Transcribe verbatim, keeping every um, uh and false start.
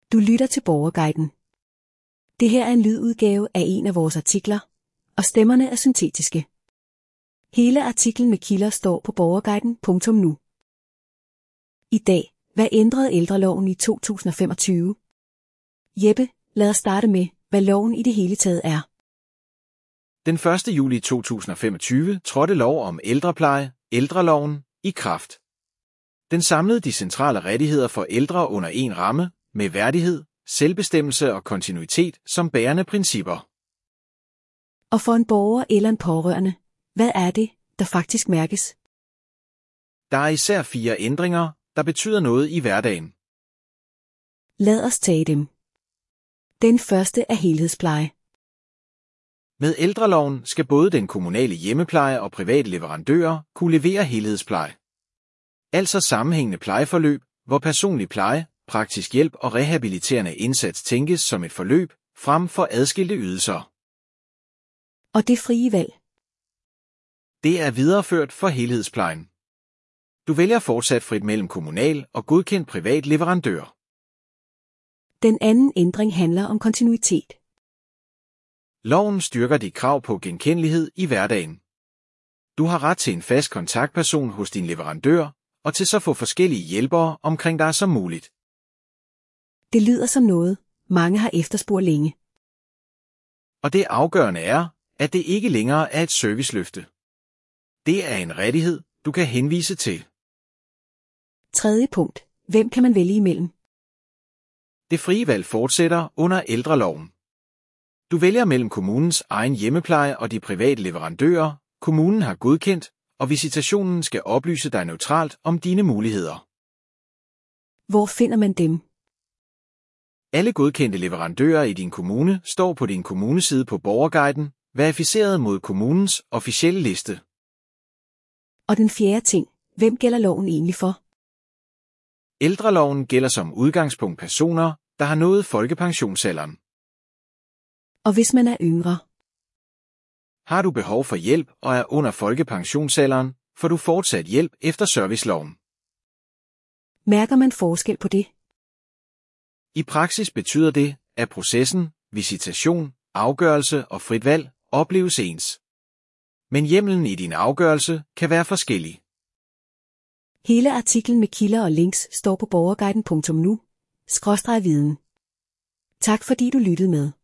Du lytter til Borgerguiden. Det her er en lydudgave af en af vores artikler, og stemmerne er syntetiske. Hele artiklen med kilder står på borgerguiden punktum nu. I dag, hvad ændrede ældreloven i to tusind og femogtyve? Jeppe, lad os starte med, hvad loven i det hele taget er. Den første juli to tusind og femogtyve trådte lov om ældrepleje, ældreloven, i kraft. Den samlede de centrale rettigheder for ældre under en ramme, med værdighed, selvbestemmelse og kontinuitet som bærende principper. Og for en borger eller en pårørende, hvad er det, der faktisk mærkes? Der er især fire ændringer, der betyder noget i hverdagen. Lad os tage dem. Den første er helhedspleje. Med ældreloven skal både den kommunale hjemmepleje og private leverandører kunne levere helhedspleje. Altså sammenhængende plejeforløb, hvor personlig pleje, praktisk hjælp og rehabiliterende indsats tænkes som et forløb, frem for adskilte ydelser. Og det frie valg. Det er videreført for helhedsplejen. Du vælger fortsat frit mellem kommunal og godkendt privat leverandør. Den anden ændring handler om kontinuitet. Loven styrker dit krav på genkendelighed i hverdagen. Du har ret til en fast kontaktperson hos din leverandør, og til så få forskellige hjælpere omkring dig som muligt. Det lyder som noget, mange har efterspurgt længe. Og det afgørende er, at det ikke længere er et serviceløfte. Det er en rettighed, du kan henvise til. Tredje punkt. Hvem kan man vælge imellem? Det frie valg fortsætter under ældreloven. Du vælger mellem kommunens egen hjemmepleje og de private leverandører, kommunen har godkendt, og visitationen skal oplyse dig neutralt om dine muligheder. Hvor finder man dem? Alle godkendte leverandører i din kommune står på din kommuneside på Borgerguiden, verificeret mod kommunens officielle liste. Og den fjerde ting, hvem gælder loven egentlig for? Ældreloven gælder som udgangspunkt personer, der har nået folkepensionsalderen. Og hvis man er yngre? Har du behov for hjælp og er under folkepensionsalderen, får du fortsat hjælp efter serviceloven. Mærker man forskel på det? I praksis betyder det, at processen, visitation, afgørelse og frit valg opleves ens. Men hjemmelen i din afgørelse kan være forskellig. Hele artiklen med kilder og links står på borgerguiden punktum nu skråstreg viden. Tak fordi du lyttede med.